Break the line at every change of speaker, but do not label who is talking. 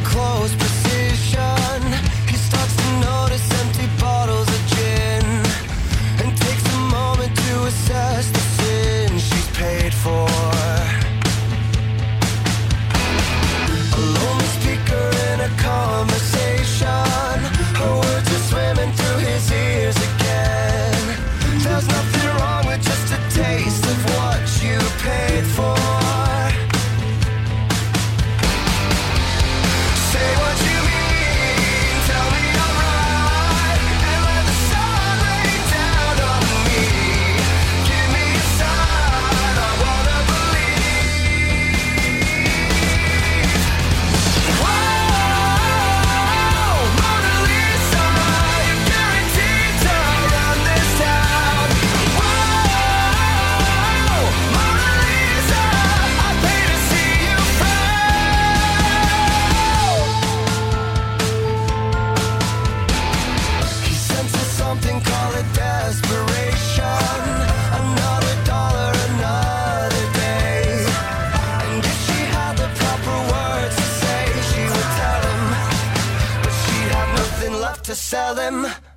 close precision. He starts to notice empty bottles of gin and takes a moment to assess the sin she's paid for. A lonely speaker in a conversation, her words are swimming through his ears again. There's nothing wrong with just a taste of what you paid for. Say what you mean, tell me I'm right, and let the sun rain down on me. Give me a sign, I wanna believe. Whoa, Mona Lisa, you're guaranteed to run this town. Whoa, Mona Lisa, I pay to see you fail. He senses something, call it desperation. Another dollar, another day. And if she had the proper words to say, she would tell him, but she'd have nothing left to sell him.